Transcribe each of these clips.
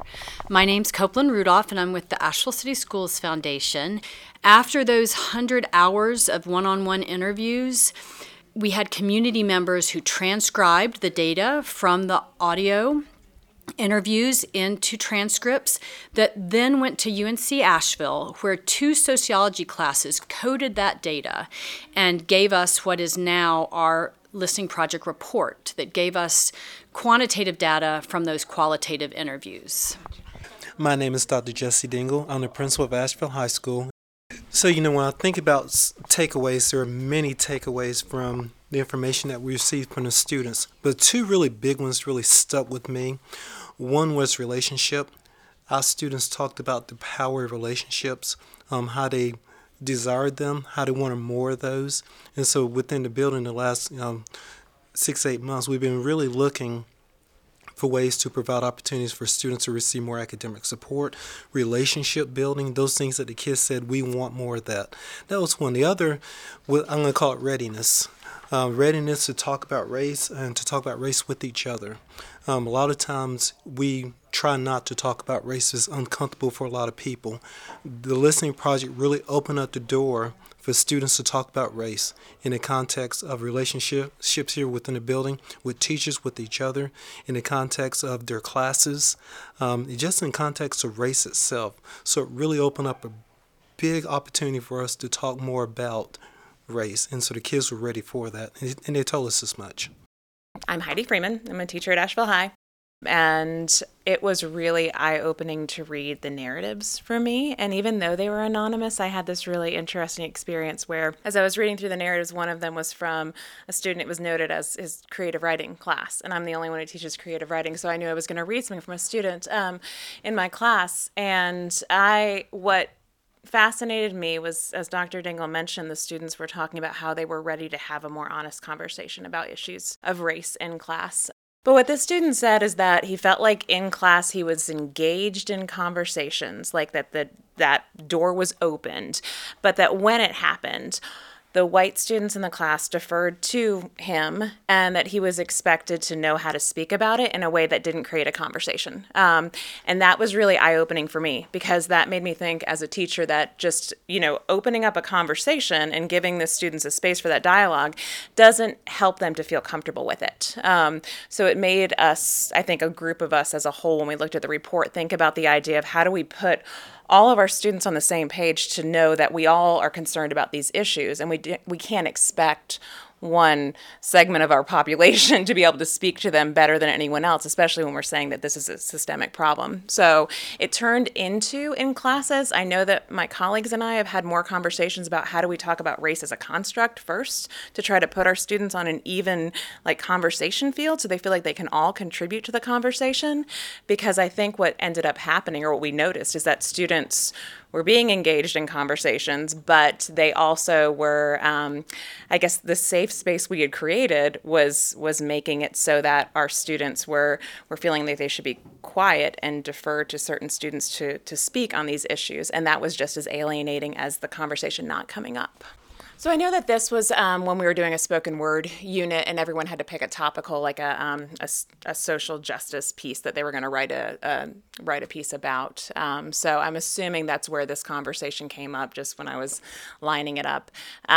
My name's Copeland Rudolph, and I'm with the Asheville City Schools Foundation. After those 100 hours of one-on-one interviews, we had community members who transcribed the data from the audio interviews into transcripts that then went to UNC Asheville, where 2 sociology classes coded that data and gave us what is now our Listening Project report that gave us quantitative data from those qualitative interviews. My name is Dr. Jesse Dingle. I'm the principal of Asheville High School. So, when I think about takeaways, there are many takeaways from the information that we received from the students. But 2 really big ones really stuck with me. One was relationship. Our students talked about the power of relationships, how they desired them, how they wanted more of those. And so within the building the last 6-8 months, we've been really looking for ways to provide opportunities for students to receive more academic support, relationship building, those things that the kids said, we want more of that. That was one. The other, I'm going to call it readiness. Readiness to talk about race and to talk about race with each other. A lot of times we try not to talk about race. It's uncomfortable for a lot of people. The Listening Project really opened up the door for students to talk about race in the context of relationships here within the building, with teachers, with each other, in the context of their classes, just in context of race itself. So it really opened up a big opportunity for us to talk more about race, and so the kids were ready for that, and they told us as much. I'm Heidi Freeman. I'm a teacher at Asheville High. And it was really eye-opening to read the narratives for me. And even though they were anonymous, I had this really interesting experience where, as I was reading through the narratives, one of them was from a student. It was noted as his creative writing class. And I'm the only one who teaches creative writing, so I knew I was going to read something from a student in my class. And what fascinated me was, as Dr. Dingle mentioned, the students were talking about how they were ready to have a more honest conversation about issues of race in class. But what this student said is that he felt like in class he was engaged in conversations, like that door was opened, but that when it happened, the white students in the class deferred to him and that he was expected to know how to speak about it in a way that didn't create a conversation. And that was really eye-opening for me, because that made me think as a teacher that just, opening up a conversation and giving the students a space for that dialogue doesn't help them to feel comfortable with it. So it made us, I think, a group of us as a whole, when we looked at the report, think about the idea of how do we put all of our students on the same page to know that we all are concerned about these issues, and we can't expect one segment of our population to be able to speak to them better than anyone else, especially when we're saying that this is a systemic problem. So it turned into, in classes, I know that my colleagues and I have had more conversations about how do we talk about race as a construct first, to try to put our students on an even conversation field so they feel like they can all contribute to the conversation. Because I think what ended up happening, or what we noticed, is that students were being engaged in conversations, but they also were, the safe space we had created was making it so that our students were feeling that they should be quiet and defer to certain students to speak on these issues. And that was just as alienating as the conversation not coming up. So I know that this was when we were doing a spoken word unit, and everyone had to pick a topical, like a social justice piece that they were going to write a piece about. So I'm assuming that's where this conversation came up, just when I was lining it up.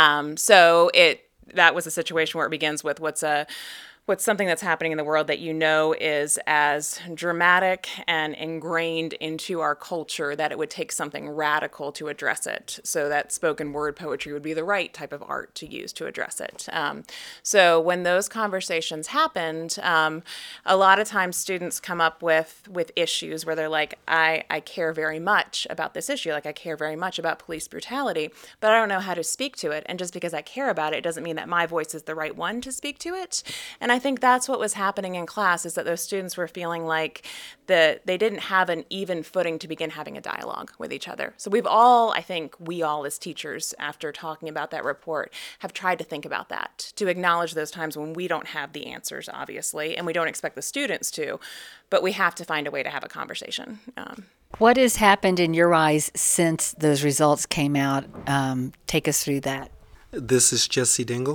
That was a situation where it begins with what's something that's happening in the world that is as dramatic and ingrained into our culture that it would take something radical to address it. So that spoken word poetry would be the right type of art to use to address it. So when those conversations happened, a lot of times students come up with issues where they're like, I care very much about this issue. Like, I care very much about police brutality, but I don't know how to speak to it. And just because I care about it doesn't mean that my voice is the right one to speak to it. And I think that's what was happening in class, is that those students were feeling like they didn't have an even footing to begin having a dialogue with each other. So we all as teachers, after talking about that report, have tried to think about that, to acknowledge those times when we don't have the answers, obviously, and we don't expect the students to, but we have to find a way to have a conversation. What has happened in your eyes since those results came out? Take us through that. This is Jesse Dingle.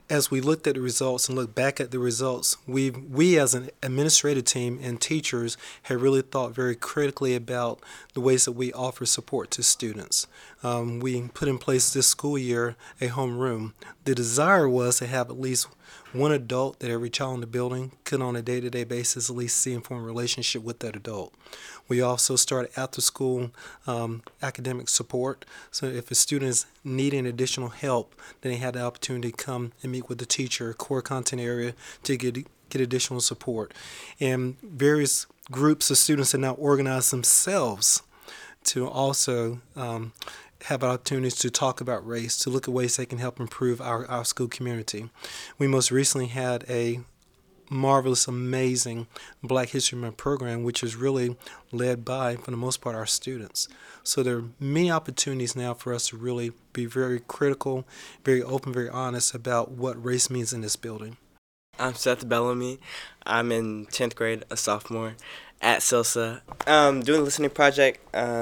as we looked at the results and looked back at the results, we as an administrative team and teachers have really thought very critically about the ways that we offer support to students. We put in place this school year a homeroom. The desire was to have at least one adult that every child in the building could on a day-to-day basis at least see and form a relationship with that adult. We also started after-school academic support, so if a student is needing additional help, then they had the opportunity to come and meet with the teacher, core content area, to get additional support. And various groups of students have now organized themselves to also have opportunities to talk about race, to look at ways they can help improve our school community. We most recently had a marvelous, amazing Black History Month program, which is really led by, for the most part, our students. So there are many opportunities now for us to really be very critical, very open, very honest about what race means in this building. I'm Seth Bellamy. I'm in 10th grade, a sophomore at SILSA. Doing the listening project,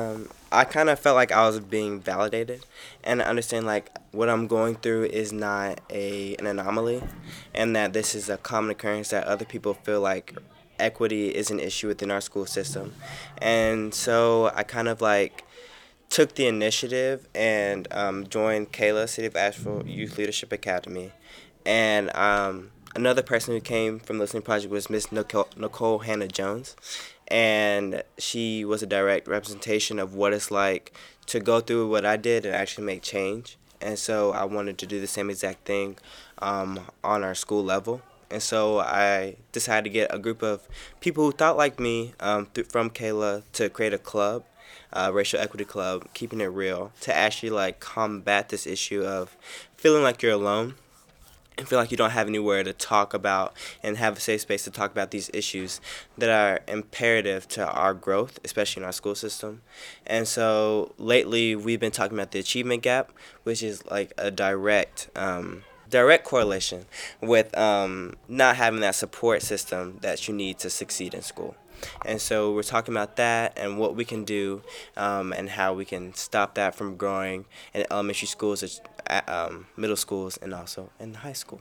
I kind of felt like I was being validated and understand like what I'm going through is not an anomaly, and that this is a common occurrence, that other people feel like equity is an issue within our school system. And so I kind of like took the initiative and joined Kayla, City of Asheville Youth Leadership Academy. And another person who came from the listening project was Miss Nicole Hannah-Jones. And she was a direct representation of what it's like to go through what I did and actually make change. And so I wanted to do the same exact thing on our school level. And so I decided to get a group of people who thought like me from Kayla to create a club, racial equity club, keeping it real, to actually like combat this issue of feeling like you're alone and feel like you don't have anywhere to talk about and have a safe space to talk about these issues that are imperative to our growth, especially in our school system. And so lately we've been talking about the achievement gap, which is like a direct correlation with not having that support system that you need to succeed in school. And so we're talking about that and what we can do and how we can stop that from growing in elementary schools, middle schools, and also in high school.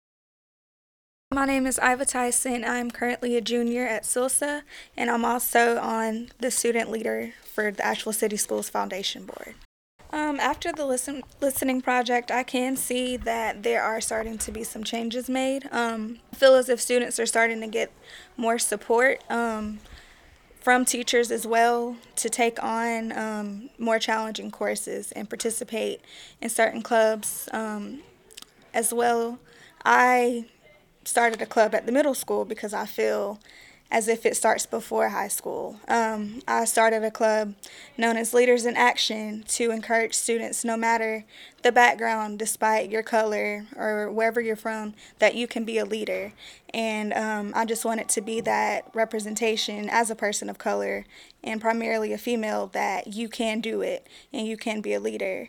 My name is Iva Tyson. I'm currently a junior at SILSA, and I'm also on the student leader for the Asheville City Schools Foundation Board. After the listening project, I can see that there are starting to be some changes made. I feel as if students are starting to get more support from teachers as well to take on more challenging courses and participate in certain clubs as well. I started a club at the middle school because I feel as if it starts before high school. I started a club known as Leaders in Action to encourage students, no matter the background, despite your color or wherever you're from, that you can be a leader. And I just wanted to be that representation as a person of color and primarily a female, that you can do it and you can be a leader.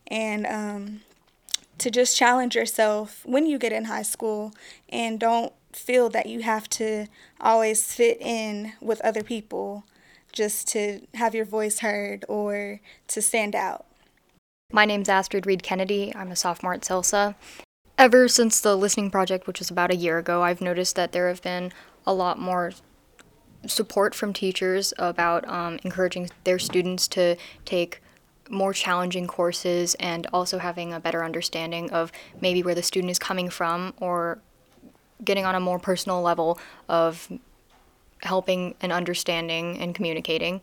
And to just challenge yourself when you get in high school and don't feel that you have to always fit in with other people just to have your voice heard or to stand out. My name's Astrid Reed Kennedy. I'm a sophomore at SILSA. Ever since the listening project, which was about a year ago, I've noticed that there have been a lot more support from teachers about encouraging their students to take more challenging courses and also having a better understanding of maybe where the student is coming from, or getting on a more personal level of helping and understanding and communicating.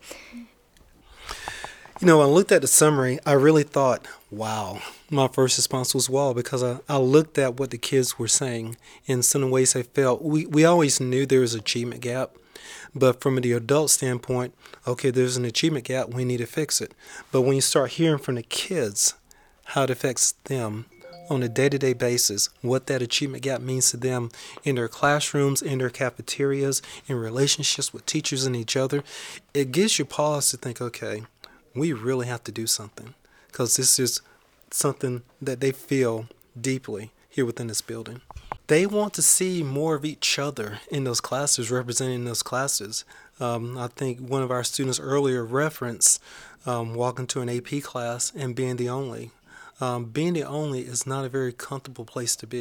You know, when I looked at the summary, I really thought, wow. My first response was wow, because I looked at what the kids were saying in some ways they felt. We always knew there was an achievement gap, but from the adult standpoint, okay, there's an achievement gap, we need to fix it. But when you start hearing from the kids how it affects them on a day-to-day basis, what that achievement gap means to them in their classrooms, in their cafeterias, in relationships with teachers and each other, it gives you pause to think, okay, we really have to do something, because this is something that they feel deeply here within this building. They want to see more of each other in those classes, representing those classes. I think one of our students earlier referenced walking to an AP class and being the only. Being the only is not a very comfortable place to be,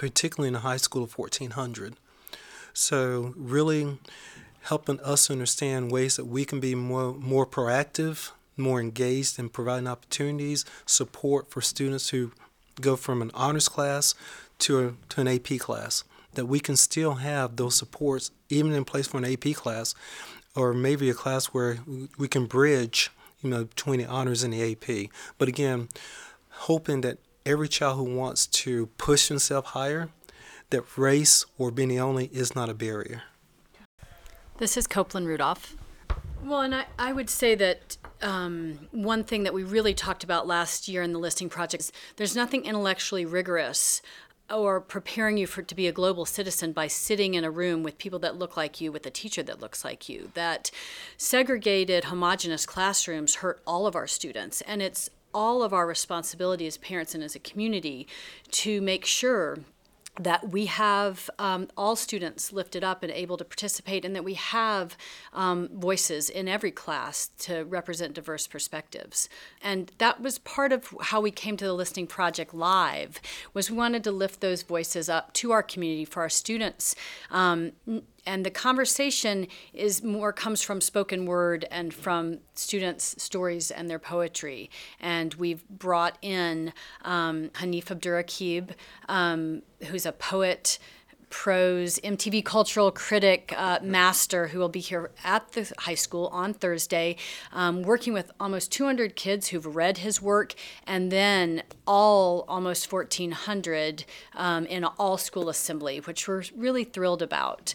particularly in a high school of 1,400. So really helping us understand ways that we can be more proactive, more engaged in providing opportunities, support for students who go from an honors class to an AP class, that we can still have those supports even in place for an AP class, or maybe a class where we can bridge, between the honors and the AP. But again, hoping that every child who wants to push himself higher, that race or being the only is not a barrier. This is Copeland Rudolph. Well, and I would say that one thing that we really talked about last year in the listening project is there's nothing intellectually rigorous or preparing you to be a global citizen by sitting in a room with people that look like you, with a teacher that looks like you. That segregated, homogenous classrooms hurt all of our students, and it's all of our responsibility as parents and as a community to make sure that we have all students lifted up and able to participate, and that we have voices in every class to represent diverse perspectives. And that was part of how we came to the Listening Project Live, was we wanted to lift those voices up to our community for our students. And the conversation comes from spoken word and from students' stories and their poetry. And we've brought in Hanif Abdurraqib, who's a poet, prose, MTV cultural critic, master, who will be here at the high school on Thursday, working with almost 200 kids who've read his work, and then almost 1,400 in an all-school assembly, which we're really thrilled about,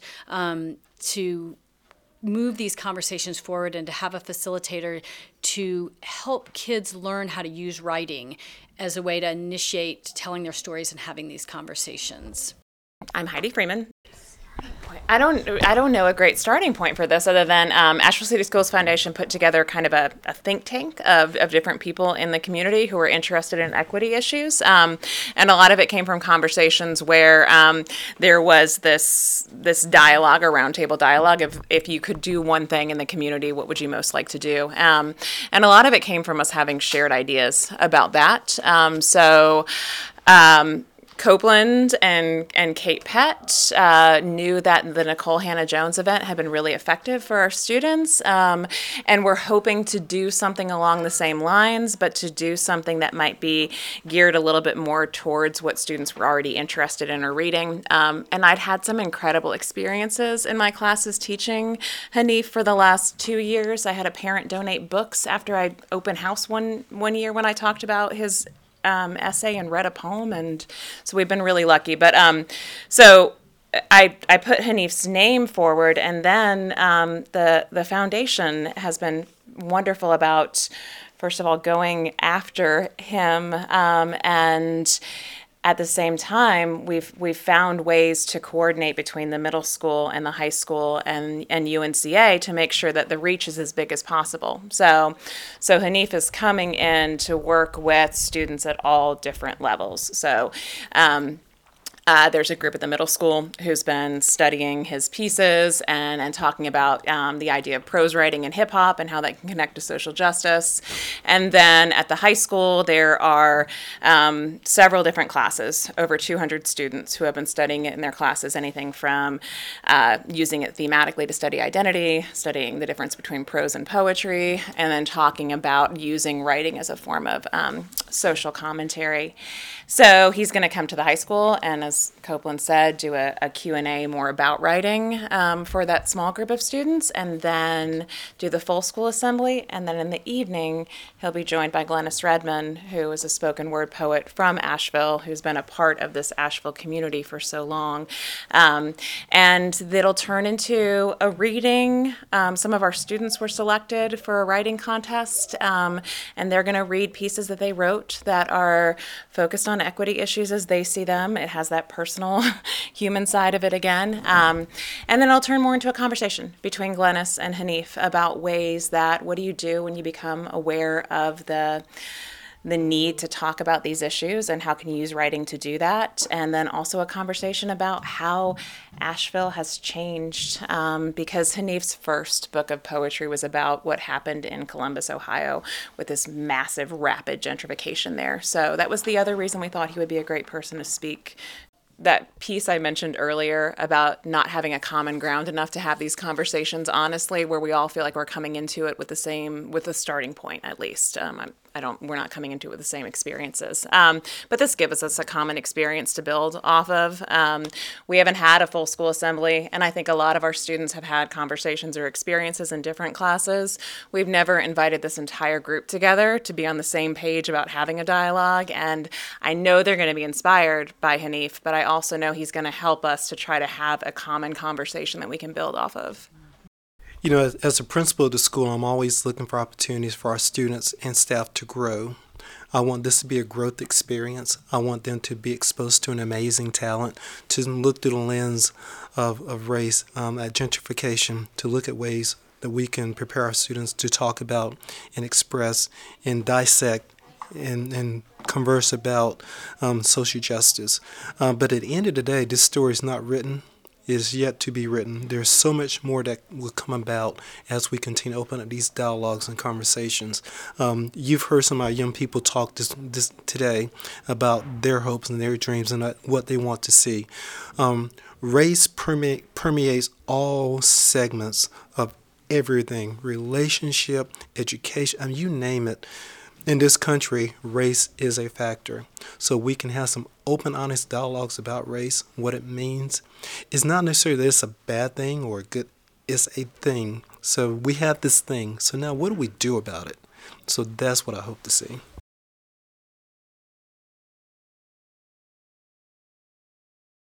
to move these conversations forward and to have a facilitator to help kids learn how to use writing as a way to initiate telling their stories and having these conversations. I'm Heidi Freeman. I don't know a great starting point for this other than Asheville City Schools Foundation put together kind of a think tank of different people in the community who are interested in equity issues. And a lot of it came from conversations where there was this dialogue, or roundtable dialogue, of if you could do one thing in the community, what would you most like to do? And a lot of it came from us having shared ideas about that. Copeland and Kate Pett knew that the Nicole Hannah-Jones event had been really effective for our students, and we're hoping to do something along the same lines, but to do something that might be geared a little bit more towards what students were already interested in or reading. And I'd had some incredible experiences in my classes teaching Hanif for the last 2 years. I had a parent donate books after I open house one year when I talked about his essay and read a poem, and so we've been really lucky. But so I put Hanif's name forward, and then the foundation has been wonderful about, first of all, going after him, and at the same time, we've found ways to coordinate between the middle school and the high school and UNCA to make sure that the reach is as big as possible. So Hanif is coming in to work with students at all different levels. So there's a group at the middle school who's been studying his pieces and talking about the idea of prose writing and hip hop and how that can connect to social justice. And then at the high school, there are several different classes, over 200 students who have been studying it in their classes, anything from using it thematically to study identity, studying the difference between prose and poetry, and then talking about using writing as a form of social commentary. So he's going to come to the high school and, as Copeland said, do a Q&A more about writing for that small group of students, and then do the full school assembly. And then in the evening, he'll be joined by Glennis Redman, who is a spoken word poet from Asheville, who's been a part of this Asheville community for so long. And it'll turn into a reading. Some of our students were selected for a writing contest, and they're going to read pieces that they wrote that are focused on equity issues as they see them. It has that personal human side of it again. And then I'll turn more into a conversation between Glennis and Hanif about ways that, what do you do when you become aware of the need to talk about these issues, and how can you use writing to do that? And then also a conversation about how Asheville has changed, because Hanif's first book of poetry was about what happened in Columbus, Ohio, with this massive, rapid gentrification there. So that was the other reason we thought he would be a great person to speak that piece I mentioned earlier about not having a common ground enough to have these conversations honestly, where we all feel like we're coming into it with the starting point, at least. We're not coming into it with the same experiences. But this gives us a common experience to build off of. We haven't had a full school assembly, and I think a lot of our students have had conversations or experiences in different classes. We've never invited this entire group together to be on the same page about having a dialogue, and I know they're going to be inspired by Hanif, but I also know he's going to help us to try to have a common conversation that we can build off of. You know, as a principal of the school, I'm always looking for opportunities for our students and staff to grow. I want this to be a growth experience. I want them to be exposed to an amazing talent, to look through the lens of race, at gentrification, to look at ways that we can prepare our students to talk about and express and dissect and converse about social justice. But at the end of the day, this story is not written. Is yet to be written. There's so much more that will come about as we continue to open up these dialogues and conversations. You've heard some of our young people talk this today about their hopes and their dreams and what they want to see. Race permeates all segments of everything: relationship, education, you name it. In this country, race is a factor. So we can have some open, honest dialogues about race, what it means. It's not necessarily that it's a bad thing or a good, it's a thing. So we have this thing. So now what do we do about it? So that's what I hope to see.